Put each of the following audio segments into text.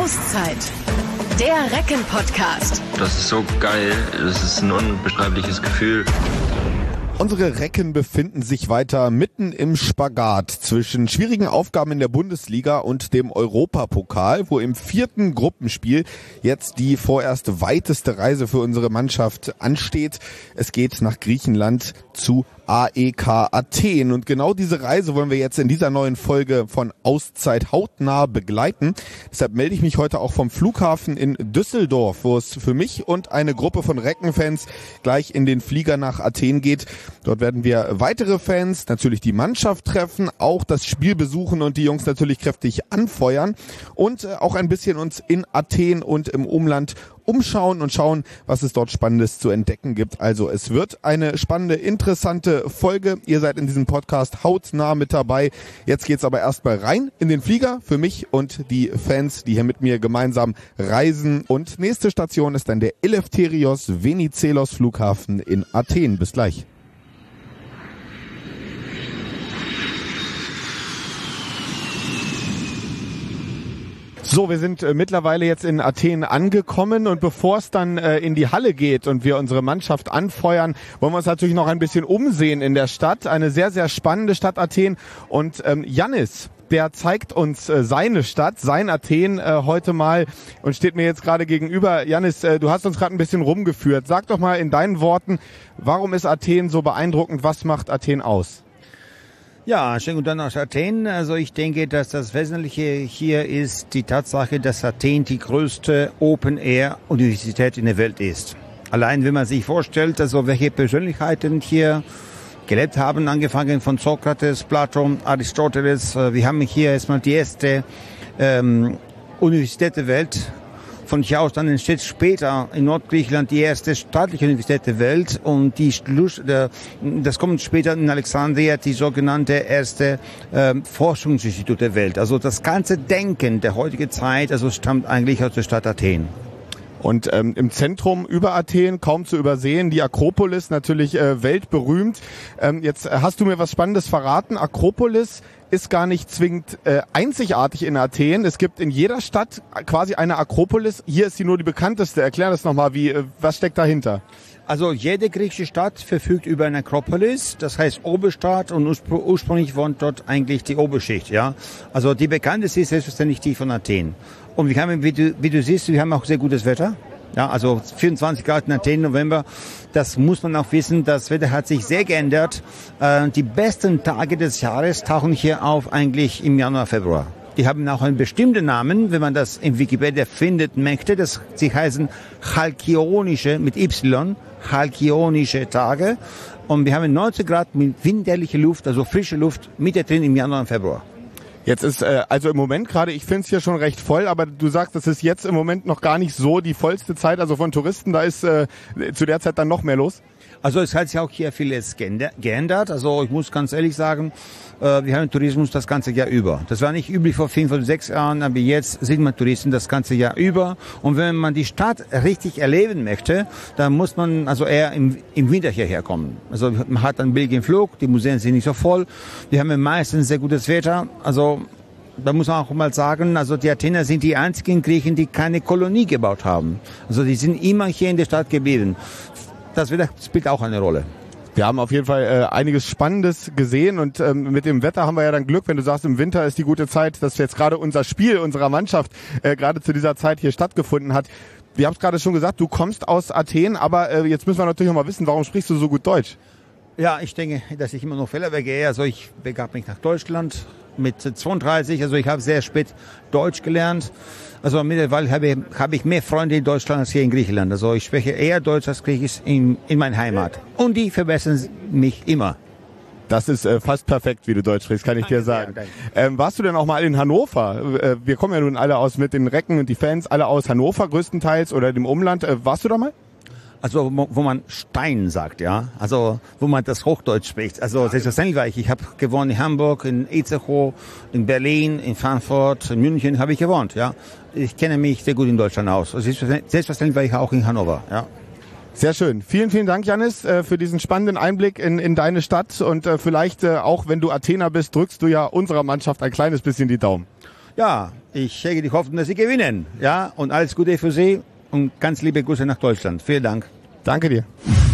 Auszeit. Der Recken-Podcast. Das ist so geil. Das ist ein unbeschreibliches Gefühl. Unsere Recken befinden sich weiter mitten im Spagat zwischen schwierigen Aufgaben in der Bundesliga und dem Europapokal, wo im 4. Gruppenspiel jetzt die vorerst weiteste Reise für unsere Mannschaft ansteht. Es geht nach Griechenland zu AEK Athen und genau diese Reise wollen wir jetzt in dieser neuen Folge von Auszeit hautnah begleiten. Deshalb melde ich mich heute auch vom Flughafen in Düsseldorf, wo es für mich und eine Gruppe von Recken-Fans gleich in den Flieger nach Athen geht. Dort werden wir weitere Fans, natürlich die Mannschaft treffen, auch das Spiel besuchen und die Jungs natürlich kräftig anfeuern und auch ein bisschen uns in Athen und im Umland umschauen und schauen, was es dort Spannendes zu entdecken gibt. Also es wird eine spannende, interessante Folge. Ihr seid in diesem Podcast hautnah mit dabei. Jetzt geht's aber erstmal rein in den Flieger für mich und die Fans, die hier mit mir gemeinsam reisen. Und nächste Station ist dann der Eleftherios Venizelos Flughafen in Athen. Bis gleich. So, wir sind mittlerweile jetzt in Athen angekommen und bevor es dann in die Halle geht und wir unsere Mannschaft anfeuern, wollen wir uns natürlich noch ein bisschen umsehen in der Stadt. Eine sehr, sehr spannende Stadt Athen und Yannis, der zeigt uns seine Stadt, sein Athen heute mal und steht mir jetzt gerade gegenüber. Yannis, du hast uns gerade ein bisschen rumgeführt. Sag doch mal in deinen Worten, warum ist Athen so beeindruckend? Was macht Athen aus? Ja, schönen guten Tag aus Athen. Also ich denke, dass das Wesentliche hier ist die Tatsache, dass Athen die größte Open-Air-Universität in der Welt ist. Allein wenn man sich vorstellt, also welche Persönlichkeiten hier gelebt haben, angefangen von Sokrates, Platon, Aristoteles. Wir haben hier erstmal die erste Universität der Welt. Von hier aus dann entsteht später in Nordgriechenland die erste staatliche Universität der Welt und das kommt später in Alexandria, die sogenannte erste Forschungsinstitut der Welt. Also das ganze Denken der heutigen Zeit stammt eigentlich aus der Stadt Athen. Und im Zentrum über Athen, kaum zu übersehen, die Akropolis, natürlich weltberühmt. Jetzt hast du mir was Spannendes verraten. Akropolis ist gar nicht zwingend einzigartig in Athen. Es gibt in jeder Stadt quasi eine Akropolis. Hier ist sie nur die bekannteste. Erklär das nochmal, was steckt dahinter? Also jede griechische Stadt verfügt über eine Akropolis, das heißt Oberstadt und ursprünglich wohnt dort eigentlich die Oberschicht. Ja, also die bekannteste ist selbstverständlich die von Athen. Und wir haben, wie du siehst, wir haben auch sehr gutes Wetter. Ja, also 24 Grad in Athen, November. Das muss man auch wissen. Das Wetter hat sich sehr geändert. Die besten Tage des Jahres tauchen hier auf eigentlich im Januar, Februar. Die haben auch einen bestimmten Namen, wenn man das in Wikipedia findet möchte. Sie heißen Chalkionische mit Y, Chalkionische Tage. Und wir haben 19 Grad mit winterlicher Luft, also frische Luft, mittendrin im Januar und Februar. Jetzt ist also im Moment gerade, ich finde es hier schon recht voll, aber du sagst, das ist jetzt im Moment noch gar nicht so die vollste Zeit, also von Touristen, da ist zu der Zeit dann noch mehr los? Also es hat sich auch hier vieles geändert. Also ich muss ganz ehrlich sagen, wir haben Tourismus das ganze Jahr über. Das war nicht üblich vor 5 oder 6 Jahren, aber jetzt sieht man Touristen das ganze Jahr über. Und wenn man die Stadt richtig erleben möchte, dann muss man also eher im Winter hierher kommen. Also man hat einen billigen Flug, die Museen sind nicht so voll. Wir haben meistens sehr gutes Wetter. Also da muss man auch mal sagen, also die Athener sind die einzigen Griechen, die keine Kolonie gebaut haben. Also die sind immer hier in der Stadt geblieben. Das Wetter spielt auch eine Rolle. Wir haben auf jeden Fall einiges Spannendes gesehen und mit dem Wetter haben wir ja dann Glück, wenn du sagst, im Winter ist die gute Zeit, dass jetzt gerade unser Spiel unserer Mannschaft gerade zu dieser Zeit hier stattgefunden hat. Wir haben es gerade schon gesagt, du kommst aus Athen, aber jetzt müssen wir natürlich noch mal wissen, warum sprichst du so gut Deutsch? Ja, ich denke, dass ich immer noch Fehler begehe. Also ich begab mich nach Deutschland mit 32, also ich habe sehr spät Deutsch gelernt. Also mittlerweile habe ich mehr Freunde in Deutschland als hier in Griechenland. Also ich spreche eher Deutsch als Griechisch in meiner Heimat. Und die verbessern mich immer. Das ist fast perfekt, wie du Deutsch sprichst, kann ich dir sagen. Warst du denn auch mal in Hannover? Wir kommen ja nun alle aus mit den Recken und die Fans, alle aus Hannover größtenteils oder dem Umland. Warst du da mal? Also wo man Stein sagt, ja, also wo man das Hochdeutsch spricht. Also selbstverständlich war ich habe gewohnt in Hamburg, in Itzehoe, in Berlin, in Frankfurt, in München habe ich gewohnt, ja. Ich kenne mich sehr gut in Deutschland aus. Also selbstverständlich war ich auch in Hannover, ja. Sehr schön. Vielen, vielen Dank, Yannis, für diesen spannenden Einblick in deine Stadt und vielleicht auch, wenn du Athener bist, drückst du ja unserer Mannschaft ein kleines bisschen die Daumen. Ja, ich hege die Hoffnung, dass Sie gewinnen. Ja, und alles Gute für Sie und ganz liebe Grüße nach Deutschland. Vielen Dank. Danke dir.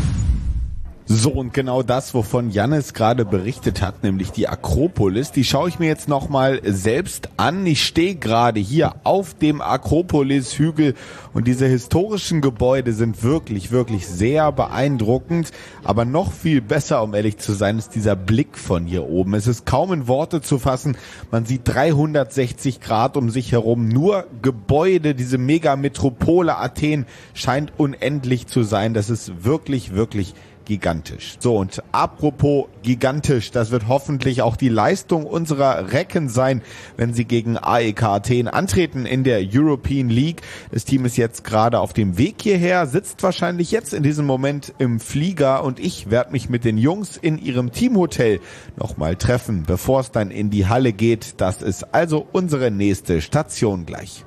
So, und genau das, wovon Jannis gerade berichtet hat, nämlich die Akropolis, die schaue ich mir jetzt nochmal selbst an. Ich stehe gerade hier auf dem Akropolis-Hügel und diese historischen Gebäude sind wirklich, wirklich sehr beeindruckend. Aber noch viel besser, um ehrlich zu sein, ist dieser Blick von hier oben. Es ist kaum in Worte zu fassen. Man sieht 360 Grad um sich herum. Nur Gebäude, diese Megametropole Athen scheint unendlich zu sein. Das ist wirklich, wirklich gigantisch. So, und apropos gigantisch, das wird hoffentlich auch die Leistung unserer Recken sein, wenn sie gegen AEK Athen antreten in der European League. Das Team ist jetzt gerade auf dem Weg hierher, sitzt wahrscheinlich jetzt in diesem Moment im Flieger und ich werde mich mit den Jungs in ihrem Teamhotel nochmal treffen, bevor es dann in die Halle geht. Das ist also unsere nächste Station gleich.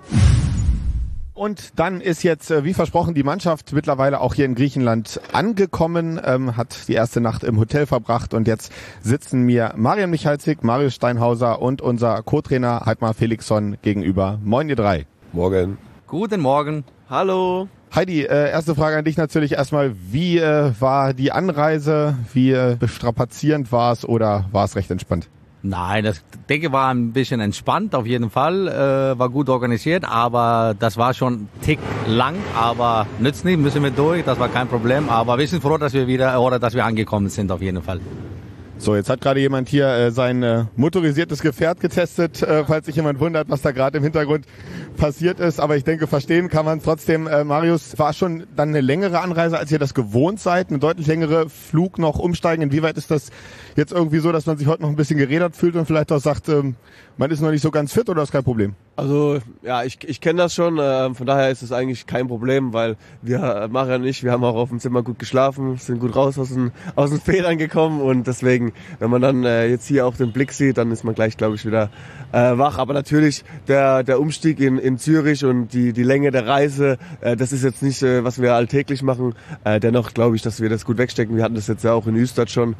Und dann ist jetzt, wie versprochen, die Mannschaft mittlerweile auch hier in Griechenland angekommen, hat die erste Nacht im Hotel verbracht und jetzt sitzen mir Marian Michalzik, Marius Steinhauser und unser Co-Trainer Heidmar Felixson gegenüber. Moin ihr drei. Morgen. Guten Morgen. Hallo. Heidi, erste Frage an dich natürlich erstmal. Wie war die Anreise? Wie strapazierend war es oder war es recht entspannt? Nein, das denke war ein bisschen entspannt auf jeden Fall, war gut organisiert, aber das war schon ein Tick lang, aber nützt nicht, müssen wir durch, das war kein Problem, aber wir sind froh, dass wir angekommen sind auf jeden Fall. So, jetzt hat gerade jemand hier sein motorisiertes Gefährt getestet, falls sich jemand wundert, was da gerade im Hintergrund passiert ist. Aber ich denke, verstehen kann man trotzdem. Marius, war schon dann eine längere Anreise, als ihr das gewohnt seid? Eine deutlich längere Flug noch umsteigen. Inwieweit ist das jetzt irgendwie so, dass man sich heute noch ein bisschen gerädert fühlt und vielleicht auch sagt, man ist noch nicht so ganz fit oder ist kein Problem? Also ja, ich kenne das schon, von daher ist es eigentlich kein Problem, weil wir, Marian und ich, wir haben auch auf dem Zimmer gut geschlafen, sind gut raus aus den Federn gekommen und deswegen, wenn man dann jetzt hier auch den Blick sieht, dann ist man gleich, glaube ich, wieder wach. Aber natürlich der Umstieg in Zürich und die Länge der Reise, das ist jetzt nicht, was wir alltäglich machen. Dennoch glaube ich, dass wir das gut wegstecken. Wir hatten das jetzt ja auch in Üstad schon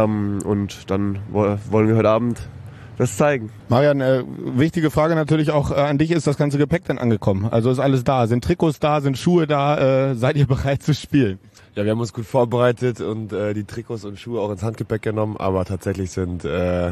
und dann wollen wir heute Abend das zeigen. Marian, wichtige Frage natürlich auch an dich, ist das ganze Gepäck denn angekommen? Also ist alles da? Sind Trikots da? Sind Schuhe da? Seid ihr bereit zu spielen? Ja, wir haben uns gut vorbereitet und die Trikots und Schuhe auch ins Handgepäck genommen, aber tatsächlich sind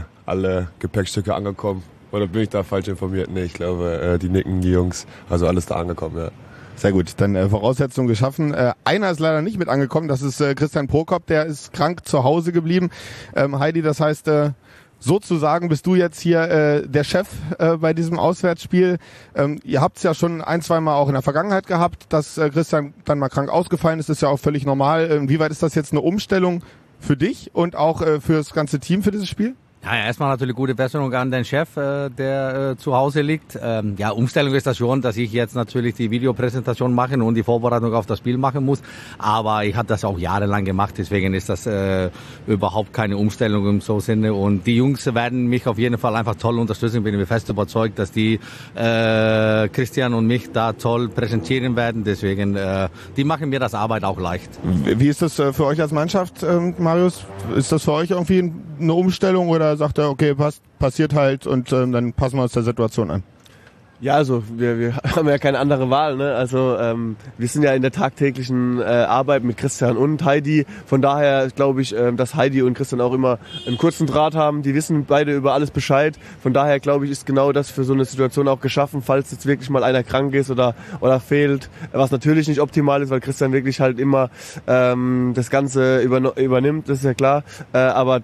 alle Gepäckstücke angekommen. Oder bin ich da falsch informiert? Nee, ich glaube, die nicken, die Jungs, also alles da angekommen, ja. Sehr gut, dann Voraussetzungen geschaffen. Einer ist leider nicht mit angekommen, das ist Christian Prokop, der ist krank zu Hause geblieben. Heidi, das heißt, sozusagen bist du jetzt hier der Chef bei diesem Auswärtsspiel. Ihr habt es ja schon ein, zwei Mal auch in der Vergangenheit gehabt, dass Christian dann mal krank ausgefallen ist. Das ist ja auch völlig normal. Inwieweit ist das jetzt eine Umstellung für dich und auch für das ganze Team für dieses Spiel? Ja, erstmal natürlich gute Besserung an den Chef, der zu Hause liegt. Ja, Umstellung ist das schon, dass ich jetzt natürlich die Videopräsentation machen und die Vorbereitung auf das Spiel machen muss. Aber ich habe das auch jahrelang gemacht, deswegen ist das überhaupt keine Umstellung im so Sinne. Und die Jungs werden mich auf jeden Fall einfach toll unterstützen. Bin mir fest überzeugt, dass die Christian und mich da toll präsentieren werden. Deswegen, die machen mir das Arbeit auch leicht. Wie ist das für euch als Mannschaft, Marius? Ist das für euch irgendwie eine Umstellung oder sagt er, okay, passiert halt und dann passen wir uns der Situation an? Ja, also wir haben ja keine andere Wahl, ne? Also wir sind ja in der tagtäglichen Arbeit mit Christian und Heidi. Von daher glaube ich, dass Heidi und Christian auch immer einen kurzen Draht haben. Die wissen beide über alles Bescheid. Von daher glaube ich, ist genau das für so eine Situation auch geschaffen, falls jetzt wirklich mal einer krank ist oder fehlt. Was natürlich nicht optimal ist, weil Christian wirklich halt immer das Ganze übernimmt, das ist ja klar. Aber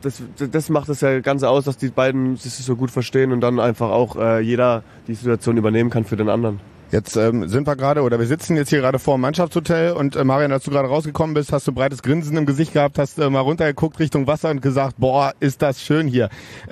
das macht das ja Ganze aus, dass die beiden sich so gut verstehen und dann einfach auch jeder die Situation übernehmen kann für den anderen. Jetzt sind wir gerade, oder wir sitzen jetzt hier gerade vor dem Mannschaftshotel und Marian, als du gerade rausgekommen bist, hast du breites Grinsen im Gesicht gehabt, hast mal runtergeguckt Richtung Wasser und gesagt, boah, ist das schön hier.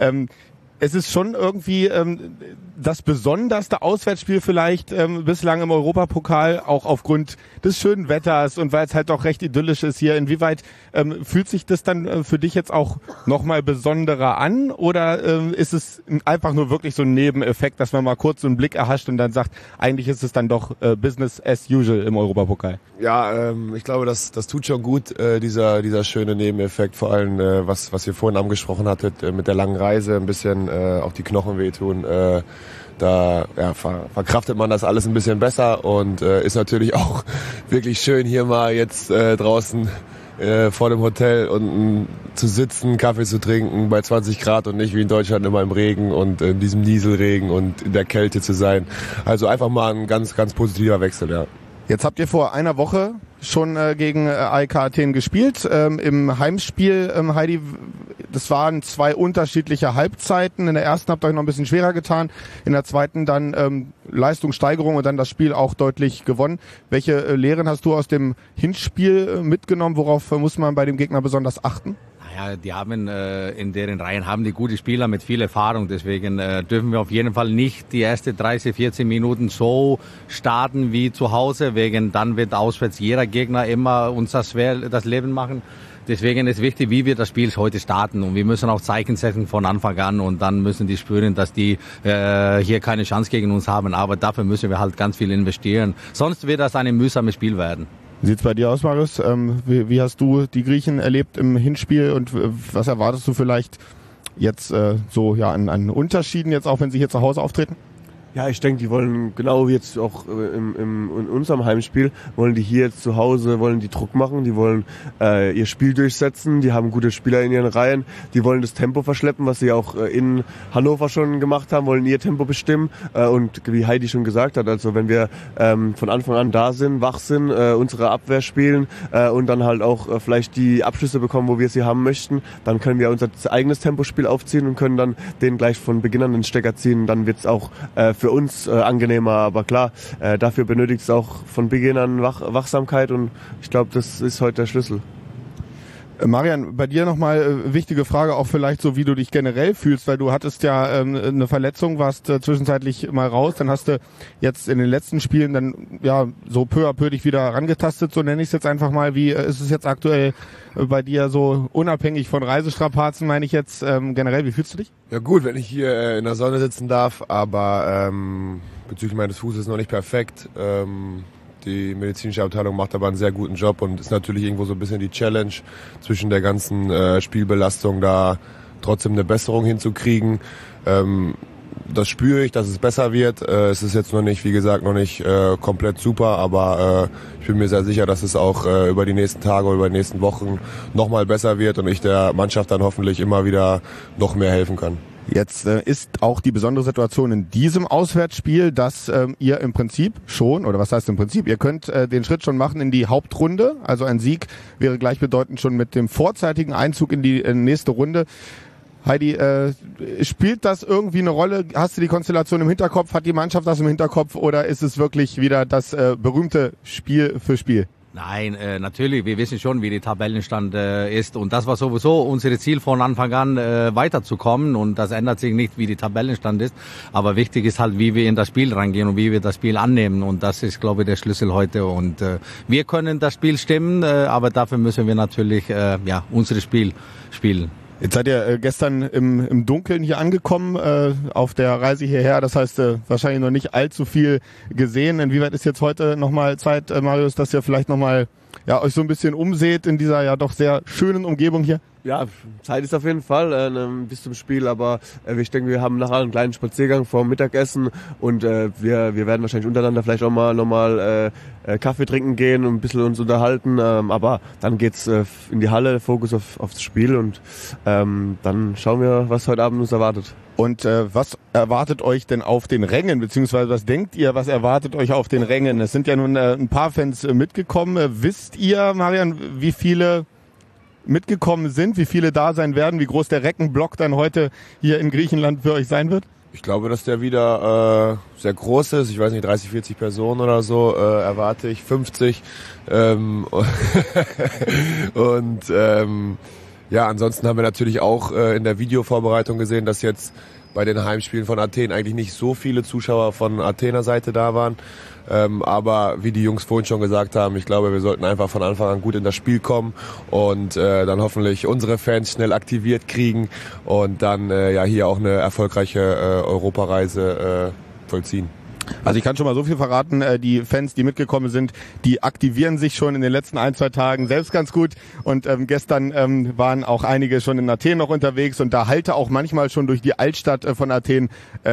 Es ist schon irgendwie das besonderste Auswärtsspiel vielleicht bislang im Europapokal, auch aufgrund des schönen Wetters und weil es halt auch recht idyllisch ist hier. Inwieweit fühlt sich das dann für dich jetzt auch nochmal besonderer an oder ist es einfach nur wirklich so ein Nebeneffekt, dass man mal kurz so einen Blick erhascht und dann sagt, eigentlich ist es dann doch Business as usual im Europapokal? Ja, ich glaube, das tut schon gut, dieser schöne Nebeneffekt, vor allem was ihr vorhin angesprochen hattet, mit der langen Reise, ein bisschen auch die Knochen wehtun. da verkraftet man das alles ein bisschen besser und ist natürlich auch wirklich schön, hier mal jetzt draußen vor dem Hotel unten zu sitzen, Kaffee zu trinken bei 20 Grad und nicht wie in Deutschland immer im Regen und in diesem Nieselregen und in der Kälte zu sein. Also einfach mal ein ganz, ganz positiver Wechsel, ja. Jetzt habt ihr vor einer Woche schon gegen AEK Athen gespielt. Im Heimspiel, Heidi, das waren 2 unterschiedliche Halbzeiten. In der ersten habt ihr euch noch ein bisschen schwerer getan. In der zweiten dann Leistungssteigerung und dann das Spiel auch deutlich gewonnen. Welche Lehren hast du aus dem Hinspiel mitgenommen? Worauf muss man bei dem Gegner besonders achten? Ja, die haben in deren Reihen haben die gute Spieler mit viel Erfahrung. Deswegen dürfen wir auf jeden Fall nicht die ersten 30, 14 Minuten so starten wie zu Hause. Wegen dann wird auswärts jeder Gegner immer uns das Leben machen. Deswegen ist wichtig, wie wir das Spiel heute starten. Und wir müssen auch Zeichen setzen von Anfang an. Und dann müssen die spüren, dass die hier keine Chance gegen uns haben. Aber dafür müssen wir halt ganz viel investieren. Sonst wird das ein mühsames Spiel werden. Wie sieht's bei dir aus, Marius? Wie hast du die Griechen erlebt im Hinspiel und was erwartest du vielleicht jetzt an Unterschieden, jetzt auch wenn sie hier zu Hause auftreten? Ja, ich denke, die wollen genau wie jetzt auch in unserem Heimspiel, wollen die hier jetzt zu Hause, wollen die Druck machen, die wollen ihr Spiel durchsetzen, die haben gute Spieler in ihren Reihen, die wollen das Tempo verschleppen, was sie auch in Hannover schon gemacht haben, wollen ihr Tempo bestimmen und wie Heidi schon gesagt hat, also wenn wir von Anfang an da sind, wach sind, unsere Abwehr spielen und dann halt auch vielleicht die Abschlüsse bekommen, wo wir sie haben möchten, dann können wir unser eigenes Tempospiel aufziehen und können dann den gleich von Beginn an den Stecker ziehen, dann wird's auch für uns angenehmer, aber klar, dafür benötigt es auch von Beginn an Wachsamkeit und ich glaube, das ist heute der Schlüssel. Marian, bei dir nochmal wichtige Frage, auch vielleicht so, wie du dich generell fühlst, weil du hattest ja eine Verletzung, warst zwischenzeitlich mal raus, dann hast du jetzt in den letzten Spielen dann ja so peu à peu dich wieder rangetastet, so nenne ich es jetzt einfach mal. Wie ist es jetzt aktuell bei dir so unabhängig von Reisestrapazen, meine ich jetzt generell, wie fühlst du dich? Ja gut, wenn ich hier in der Sonne sitzen darf, aber bezüglich meines Fußes noch nicht perfekt. Die medizinische Abteilung macht aber einen sehr guten Job und ist natürlich irgendwo so ein bisschen die Challenge zwischen der ganzen Spielbelastung, da trotzdem eine Besserung hinzukriegen. Das spüre ich, dass es besser wird. Es ist jetzt noch nicht, wie gesagt, komplett super, aber ich bin mir sehr sicher, dass es auch über die nächsten Tage oder über die nächsten Wochen nochmal besser wird und ich der Mannschaft dann hoffentlich immer wieder noch mehr helfen kann. Jetzt ist auch die besondere Situation in diesem Auswärtsspiel, dass ihr im Prinzip schon, oder was heißt im Prinzip, ihr könnt den Schritt schon machen in die Hauptrunde. Also ein Sieg wäre gleichbedeutend schon mit dem vorzeitigen Einzug in die nächste Runde. Heidi, spielt das irgendwie eine Rolle? Hast du die Konstellation im Hinterkopf? Hat die Mannschaft das im Hinterkopf? Oder ist es wirklich wieder das berühmte Spiel für Spiel? Nein, natürlich, wir wissen schon, wie der Tabellenstand ist und das war sowieso unser Ziel von Anfang an, weiterzukommen und das ändert sich nicht, wie der Tabellenstand ist, aber wichtig ist halt, wie wir in das Spiel reingehen und wie wir das Spiel annehmen und das ist, glaube ich, der Schlüssel heute und wir können das Spiel stimmen, aber dafür müssen wir natürlich unser Spiel spielen. Jetzt seid ihr gestern im Dunkeln hier angekommen, auf der Reise hierher. Das heißt, wahrscheinlich noch nicht allzu viel gesehen. Inwieweit ist jetzt heute nochmal Zeit, Marius, dass ihr vielleicht nochmal euch so ein bisschen umseht in dieser ja doch sehr schönen Umgebung hier? Ja, Zeit ist auf jeden Fall bis zum Spiel, aber ich denke, wir haben nachher einen kleinen Spaziergang vor dem Mittagessen und wir werden wahrscheinlich untereinander vielleicht auch mal nochmal Kaffee trinken gehen und ein bisschen uns unterhalten, aber dann geht's in die Halle, Fokus aufs Spiel und dann schauen wir, was heute Abend uns erwartet. Und was erwartet euch denn auf den Rängen, beziehungsweise was denkt ihr, was erwartet euch auf den Rängen? Es sind ja nun ein paar Fans mitgekommen. Wisst ihr, Marian, wie viele mitgekommen sind, wie viele da sein werden, wie groß der Reckenblock dann heute hier in Griechenland für euch sein wird? Ich glaube, dass der wieder sehr groß ist. Ich weiß nicht, 30, 40 Personen oder so erwarte ich, 50. Ansonsten haben wir natürlich auch in der Videovorbereitung gesehen, dass jetzt bei den Heimspielen von Athen eigentlich nicht so viele Zuschauer von Athener Seite da waren. Aber wie die Jungs vorhin schon gesagt haben, ich glaube, wir sollten einfach von Anfang an gut in das Spiel kommen und dann hoffentlich unsere Fans schnell aktiviert kriegen und dann hier auch eine erfolgreiche Europareise vollziehen. Also ich kann schon mal so viel verraten, die Fans, die mitgekommen sind, die aktivieren sich schon in den letzten 1-2 Tagen selbst ganz gut und gestern waren auch einige schon in Athen noch unterwegs und da hallte auch manchmal schon durch die Altstadt von Athen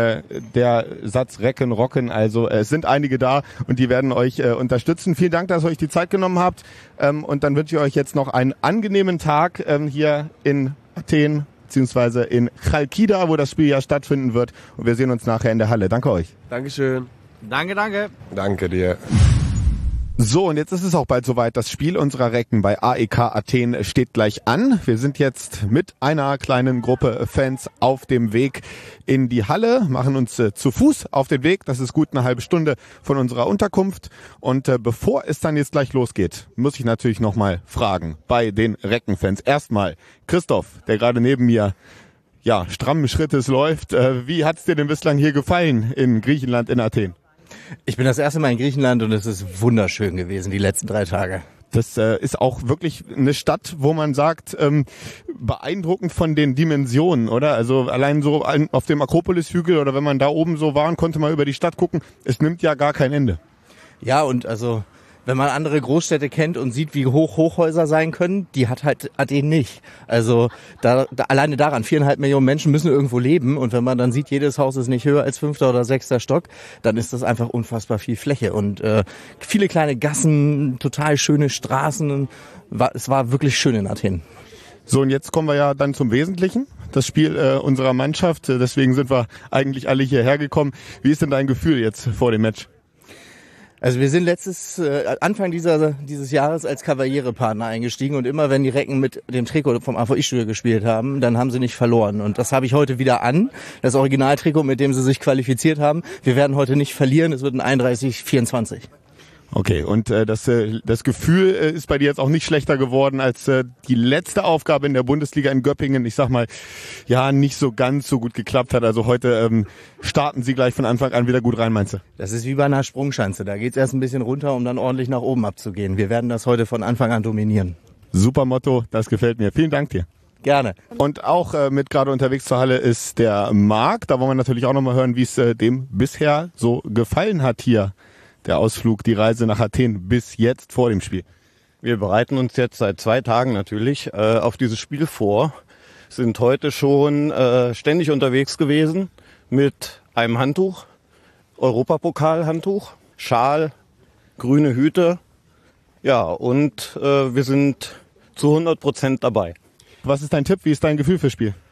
der Satz Recken, Rocken, also es sind einige da und die werden euch unterstützen. Vielen Dank, dass ihr euch die Zeit genommen habt und dann wünsche ich euch jetzt noch einen angenehmen Tag hier in Athen, beziehungsweise in Chalkida, wo das Spiel ja stattfinden wird und wir sehen uns nachher in der Halle. Danke euch. Dankeschön. Danke. Danke dir. So, und jetzt ist es auch bald soweit. Das Spiel unserer Recken bei AEK Athen steht gleich an. Wir sind jetzt mit einer kleinen Gruppe Fans auf dem Weg in die Halle, machen uns zu Fuß auf den Weg. Das ist gut eine halbe Stunde von unserer Unterkunft. Und bevor es dann jetzt gleich losgeht, muss ich natürlich nochmal fragen bei den Recken-Fans. Erstmal Christoph, der gerade neben mir strammen Schrittes läuft. Wie hat's dir denn bislang hier gefallen in Griechenland, in Athen? Ich bin das erste Mal in Griechenland und es ist wunderschön gewesen, die letzten 3 Tage. Das ist auch wirklich eine Stadt, wo man sagt, beeindruckend von den Dimensionen, oder? Also allein so auf dem Akropolis-Hügel oder wenn man da oben so war und konnte mal über die Stadt gucken, es nimmt ja gar kein Ende. Ja, und also wenn man andere Großstädte kennt und sieht, wie hoch Hochhäuser sein können, die hat halt Athen nicht. Also alleine daran, 4,5 Millionen Menschen müssen irgendwo leben und wenn man dann sieht, jedes Haus ist nicht höher als 5. oder 6. Stock, dann ist das einfach unfassbar viel Fläche und viele kleine Gassen, total schöne Straßen. Es war wirklich schön in Athen. So, und jetzt kommen wir ja dann zum Wesentlichen, das Spiel unserer Mannschaft. Deswegen sind wir eigentlich alle hierher gekommen. Wie ist denn dein Gefühl jetzt vor dem Match? Also wir sind Anfang dieses Jahres als Kavallierepartner eingestiegen und immer wenn die Recken mit dem Trikot vom AVI-Studio gespielt haben, dann haben sie nicht verloren. Und das habe ich heute wieder an, das Originaltrikot, mit dem sie sich qualifiziert haben. Wir werden heute nicht verlieren, es wird ein 31-24. Okay, und das Gefühl ist bei dir jetzt auch nicht schlechter geworden als die letzte Aufgabe in der Bundesliga in Göppingen. Ich sag mal, nicht so ganz so gut geklappt hat. Also heute starten sie gleich von Anfang an wieder gut rein, meinst du? Das ist wie bei einer Sprungschanze. Da geht's erst ein bisschen runter, um dann ordentlich nach oben abzugehen. Wir werden das heute von Anfang an dominieren. Super Motto, das gefällt mir. Vielen Dank dir. Gerne. Und auch mit gerade unterwegs zur Halle ist der Marc. Da wollen wir natürlich auch nochmal hören, wie es dem bisher so gefallen hat hier. Der Ausflug, die Reise nach Athen bis jetzt vor dem Spiel. Wir bereiten uns jetzt seit 2 Tagen natürlich auf dieses Spiel vor. Sind heute schon ständig unterwegs gewesen mit einem Handtuch, Europapokalhandtuch, Schal, grüne Hüte. Ja, und wir sind zu 100% dabei. Was ist dein Tipp? Wie ist dein Gefühl fürs Spiel?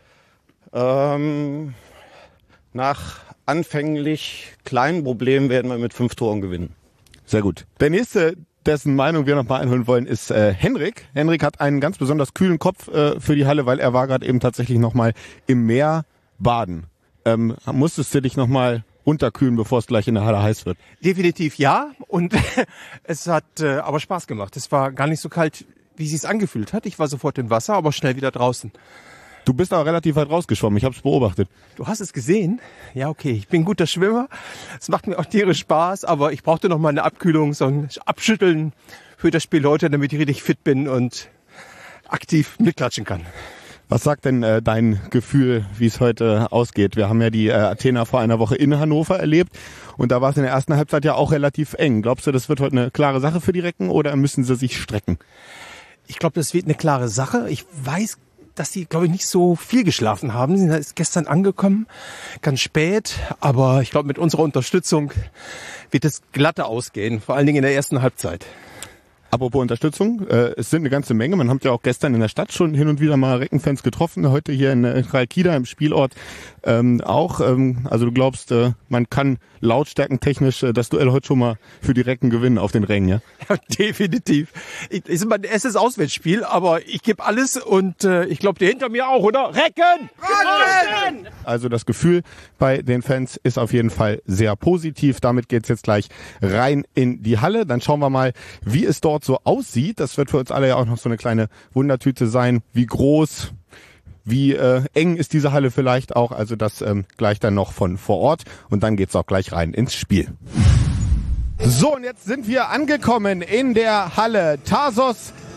Nach anfänglich kleinen Problemen werden wir mit 5 Toren gewinnen. Sehr gut. Der nächste, dessen Meinung wir nochmal einholen wollen, ist Henrik. Henrik hat einen ganz besonders kühlen Kopf für die Halle, weil er war gerade eben tatsächlich nochmal im Meer baden. Musstest du dich nochmal unterkühlen, bevor es gleich in der Halle heiß wird? Definitiv ja. Und es hat aber Spaß gemacht. Es war gar nicht so kalt, wie es sich angefühlt hat. Ich war sofort im Wasser, aber schnell wieder draußen. Du bist aber relativ weit rausgeschwommen, ich habe es beobachtet. Du hast es gesehen? Ja, okay, ich bin ein guter Schwimmer. Es macht mir auch tierisch Spaß, aber ich brauchte noch mal eine Abkühlung, so ein Abschütteln für das Spiel heute, damit ich richtig fit bin und aktiv mitklatschen kann. Was sagt denn dein Gefühl, wie es heute ausgeht? Wir haben ja die Athener vor einer Woche in Hannover erlebt und da war es in der ersten Halbzeit ja auch relativ eng. Glaubst du, das wird heute eine klare Sache für die Recken oder müssen sie sich strecken? Ich glaube, das wird eine klare Sache. Ich weiß, dass sie, glaube ich, nicht so viel geschlafen haben. Sie sind gestern angekommen, ganz spät. Aber ich glaube, mit unserer Unterstützung wird es glatter ausgehen, vor allen Dingen in der ersten Halbzeit. Apropos Unterstützung, es sind eine ganze Menge. Man hat ja auch gestern in der Stadt schon hin und wieder mal Reckenfans getroffen. Heute hier in Chalkida im Spielort auch. Also du glaubst, man kann lautstärkentechnisch das Duell heute schon mal für die Recken gewinnen auf den Rängen, ja? Ja, definitiv. Es ist mein erstes Auswärtsspiel, aber ich gebe alles und ich glaube, der hinter mir auch, oder? Recken! Recken! Also das Gefühl bei den Fans ist auf jeden Fall sehr positiv. Damit geht's jetzt gleich rein in die Halle. Dann schauen wir mal, wie es dort so aussieht. Das wird für uns alle ja auch noch so eine kleine Wundertüte sein. Wie groß, wie eng ist diese Halle vielleicht auch. Also das gleich dann noch von vor Ort. Und dann geht's auch gleich rein ins Spiel. So, und jetzt sind wir angekommen in der Halle. Tarsos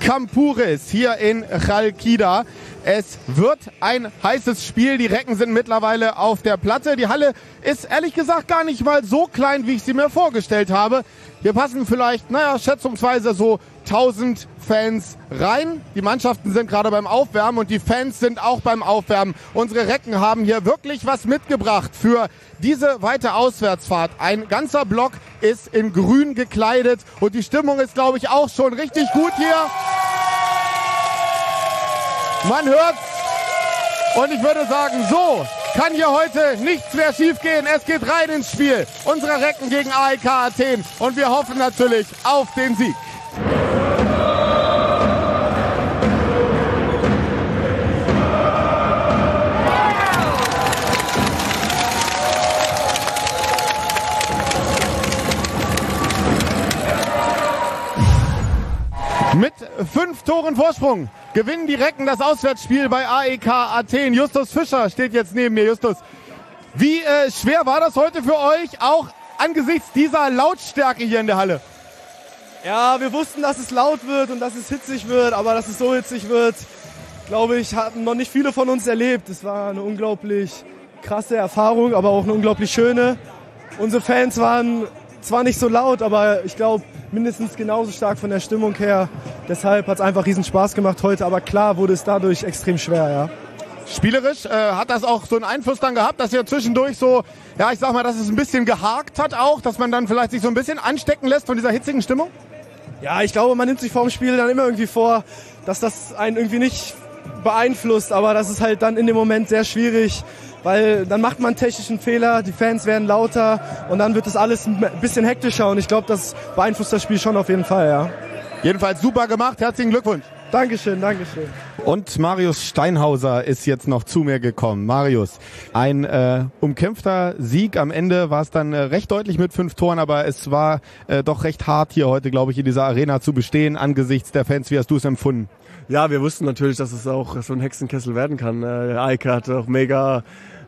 Kampouris hier in Chalkida. Es wird ein heißes Spiel. Die Recken sind mittlerweile auf der Platte. Die Halle ist ehrlich gesagt gar nicht mal so klein, wie ich sie mir vorgestellt habe. Hier passen vielleicht, schätzungsweise so 1000 Fans rein. Die Mannschaften sind gerade beim Aufwärmen und die Fans sind auch beim Aufwärmen. Unsere Recken haben hier wirklich was mitgebracht für diese weite Auswärtsfahrt. Ein ganzer Block ist in grün gekleidet und die Stimmung ist, glaube ich, auch schon richtig gut hier. Man hört's und ich würde sagen, so kann hier heute nichts mehr schiefgehen. Es geht rein ins Spiel. Unsere Recken gegen AEK Athen und wir hoffen natürlich auf den Sieg. Mit 5 Toren Vorsprung gewinnen die Recken das Auswärtsspiel bei AEK Athen. Justus Fischer steht jetzt neben mir. Justus, wie schwer war das heute für euch, auch angesichts dieser Lautstärke hier in der Halle? Ja, wir wussten, dass es laut wird und dass es hitzig wird, aber dass es so hitzig wird, glaube ich, hatten noch nicht viele von uns erlebt. Es war eine unglaublich krasse Erfahrung, aber auch eine unglaublich schöne. Unsere Fans waren zwar nicht so laut, aber ich glaube, mindestens genauso stark von der Stimmung her. Deshalb hat es einfach riesen Spaß gemacht heute, aber klar wurde es dadurch extrem schwer, ja. Spielerisch hat das auch so einen Einfluss dann gehabt, dass ihr zwischendurch so, ja, ich sag mal, dass es ein bisschen gehakt hat auch, dass man dann vielleicht sich so ein bisschen anstecken lässt von dieser hitzigen Stimmung? Ja, ich glaube, man nimmt sich vor dem Spiel dann immer irgendwie vor, dass das einen irgendwie nicht beeinflusst, aber das ist halt dann in dem Moment sehr schwierig, weil dann macht man einen technischen Fehler, die Fans werden lauter und dann wird das alles ein bisschen hektischer und ich glaube, das beeinflusst das Spiel schon auf jeden Fall, ja. Jedenfalls super gemacht, herzlichen Glückwunsch. Dankeschön, Dankeschön. Und Marius Steinhauser ist jetzt noch zu mir gekommen. Marius, ein umkämpfter Sieg. Am Ende war es dann recht deutlich mit 5 Toren, aber es war doch recht hart hier heute, glaube ich, in dieser Arena zu bestehen angesichts der Fans. Wie hast du es empfunden? Ja, wir wussten natürlich, dass es auch so ein Hexenkessel werden kann. Der AEK hatte auch mega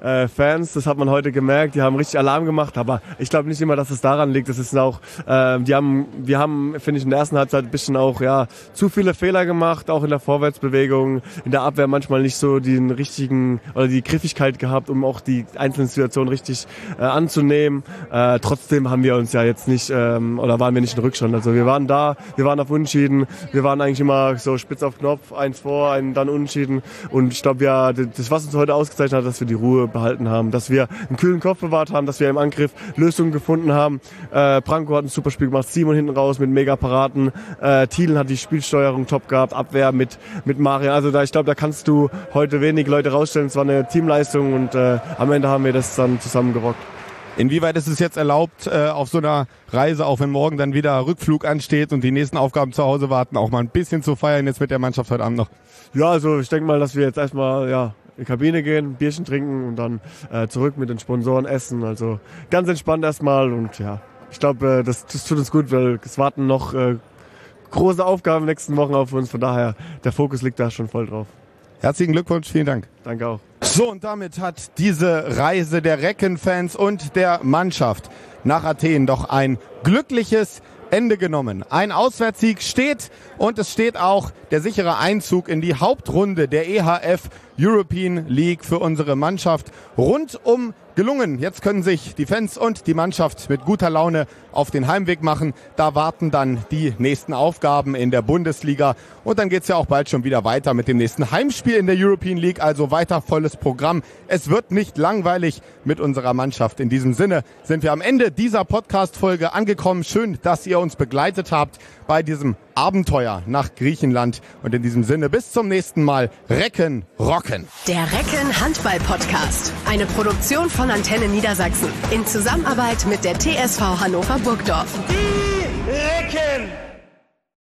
Fans, das hat man heute gemerkt, die haben richtig Alarm gemacht, aber ich glaube nicht immer, dass es daran liegt. Das ist auch, wir haben, finde ich, in der ersten Halbzeit ein bisschen auch zu viele Fehler gemacht, auch in der Vorwärtsbewegung, in der Abwehr manchmal nicht so den richtigen oder die Griffigkeit gehabt, um auch die einzelnen Situationen richtig anzunehmen. Trotzdem haben wir uns ja jetzt nicht oder waren wir nicht in Rückstand. Also wir waren da, wir waren auf Unentschieden, wir waren eigentlich immer so spitz auf Knopf, 1 vor, dann Unentschieden und ich glaube das, was uns heute ausgezeichnet hat, dass wir die Ruhe behalten haben, dass wir einen kühlen Kopf bewahrt haben, dass wir im Angriff Lösungen gefunden haben. Branko hat ein super Spiel gemacht, Simon hinten raus mit Mega-Paraden, Thielen hat die Spielsteuerung top gehabt, Abwehr mit Marian. Also ich glaube, da kannst du heute wenig Leute rausstellen. Es war eine Teamleistung und am Ende haben wir das dann zusammen gerockt. Inwieweit ist es jetzt erlaubt, auf so einer Reise, auch wenn morgen dann wieder Rückflug ansteht und die nächsten Aufgaben zu Hause warten, auch mal ein bisschen zu feiern jetzt mit der Mannschaft heute Abend noch? Ja, also ich denke mal, dass wir jetzt erstmal in die Kabine gehen, ein Bierchen trinken und dann zurück mit den Sponsoren essen. Also ganz entspannt erstmal und ja, ich glaube, das tut uns gut, weil es warten noch große Aufgaben in den nächsten Wochen auf uns. Von daher, der Fokus liegt da schon voll drauf. Herzlichen Glückwunsch, vielen Dank. Danke auch. So, und damit hat diese Reise der Recken-Fans und der Mannschaft nach Athen doch ein glückliches Ende genommen. Ein Auswärtssieg steht und es steht auch der sichere Einzug in die Hauptrunde der EHF European League für unsere Mannschaft rundum gelungen. Jetzt können sich die Fans und die Mannschaft mit guter Laune auf den Heimweg machen. Da warten dann die nächsten Aufgaben in der Bundesliga und dann geht's ja auch bald schon wieder weiter mit dem nächsten Heimspiel in der European League. Also weiter volles Programm. Es wird nicht langweilig mit unserer Mannschaft. In diesem Sinne sind wir am Ende dieser Podcast-Folge angekommen. Schön, dass ihr uns begleitet habt bei diesem Abenteuer nach Griechenland. Und in diesem Sinne bis zum nächsten Mal. Recken rocken. Der Recken Handball Podcast. Eine Produktion von Antenne Niedersachsen. In Zusammenarbeit mit der TSV Hannover Burgdorf.